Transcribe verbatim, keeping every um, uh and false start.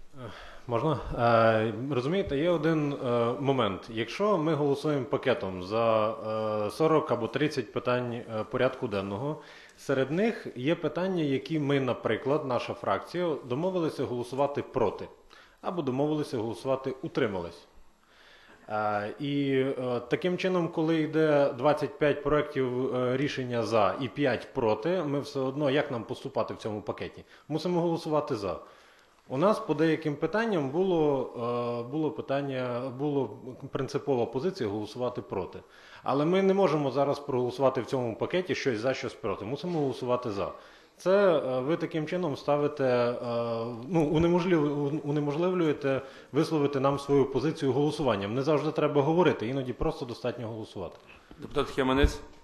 Можна? Е, розумієте, є один е, момент. Якщо ми голосуємо пакетом за е, сорок або тридцять питань е, порядку денного, серед них є питання, які ми, наприклад, наша фракція, домовилися голосувати проти, або домовилися голосувати утримались. Е, і е, таким чином, коли йде двадцять п'ять проєктів е, рішення за і п'ять проти, ми все одно, як нам поступати в цьому пакеті? Мусимо голосувати за. У нас по деяким питанням було, е, було питання, було принципова позиція голосувати проти. Але ми не можемо зараз проголосувати в цьому пакеті щось за, щось проти. Мусимо голосувати за. Це е, ви таким чином ставите, е, ну, унеможлив, унеможливлюєте висловити нам свою позицію голосуванням. Не завжди треба говорити, іноді просто достатньо голосувати. Депутат Хеманець.